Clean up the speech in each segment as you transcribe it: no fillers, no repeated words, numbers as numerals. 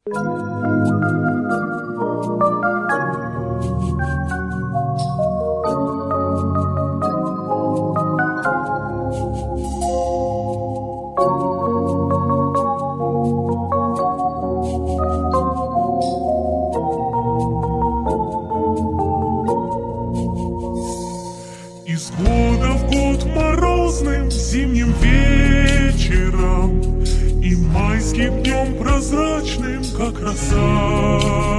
Из года в год морозным зимним вечером и майским днем прозрачным, как роса,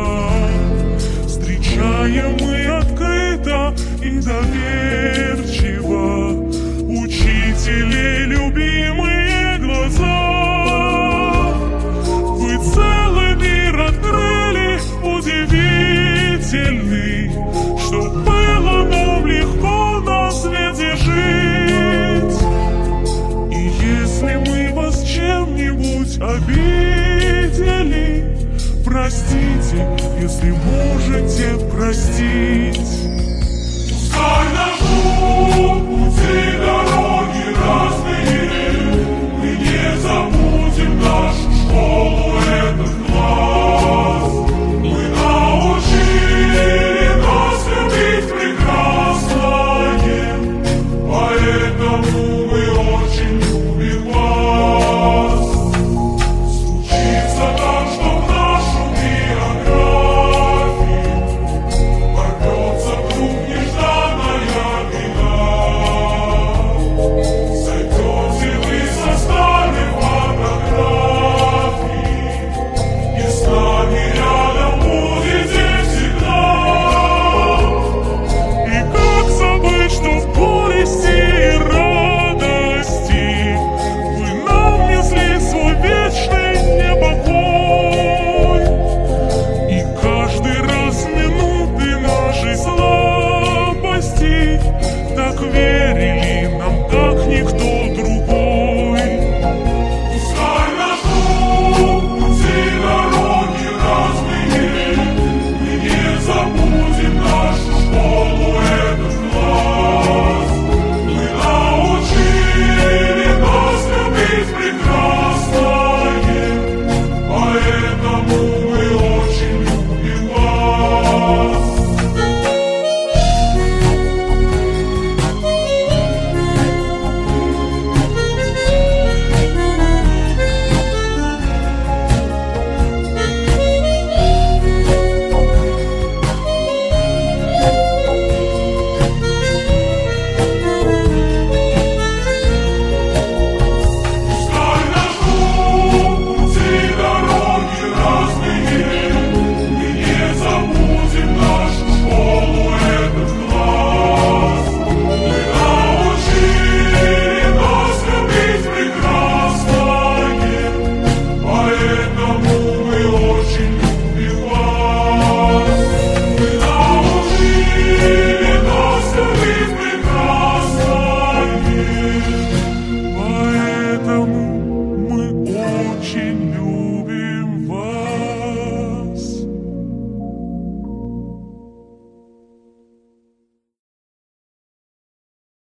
встречаем мы открыто и доверчиво учителей любимые глаза. Вы целый мир открыли, удивительный, что было нам легко на свете жить. И если мы вас чем-нибудь обидели, простите, если можете простить. Пускай